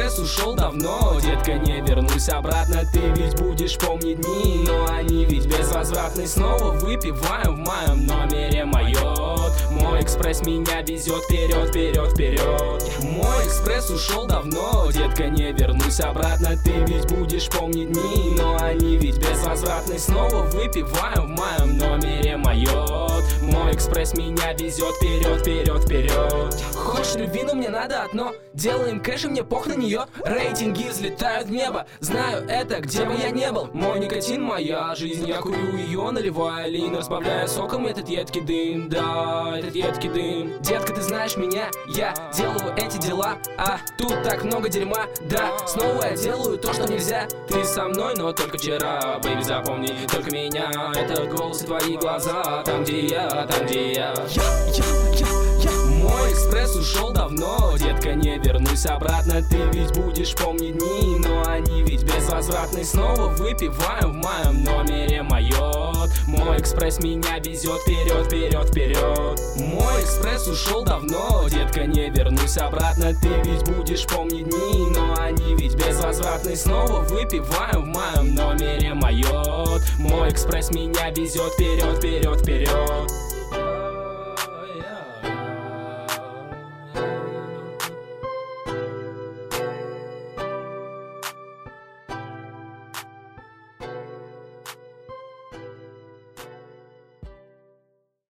экспресс ушел давно, детка, не вернусь обратно. Ты ведь будешь помнить дни, но они ведь безвозвратны. Снова выпиваем в моем номере майот. Мой экспресс меня везет вперед, вперед, вперед. Мой экспресс ушел давно, детка, не вернусь обратно. Ты ведь будешь помнить дни, но они ведь безвозвратны. Снова выпиваем в моем номере майот. Мой экспресс меня везет вперед, вперед, вперед. Хочешь любви, но мне надо одно. Делаем кэш, и мне пох на нее. Рейтинги взлетают в небо. Знаю это, где бы я не был. Мой никотин, моя жизнь. Я курю ее, наливаю лин, разбавляю соком этот едкий дым. Да, этот едкий дым. Детка, ты знаешь меня, я делаю эти дела. А тут так много дерьма. Да, снова я делаю то, что нельзя. Ты со мной, но только вчера. Бэйби, запомни только меня. Это голос и твои глаза. Там, где я, там, где я. Мой экспресс ушел давно, детка, не вернусь обратно. Ты ведь будешь помнить дни, но они ведь безвозвратны. Снова выпиваем в моем номере майот. Мой экспресс меня везет вперед, вперед, вперед. Мой экспресс ушел давно, детка, не вернусь обратно. Ты ведь будешь помнить дни, но они ведь безвозвратны. Снова выпиваем в моем номере майот. Мой экспресс меня везет вперед, вперед, вперед.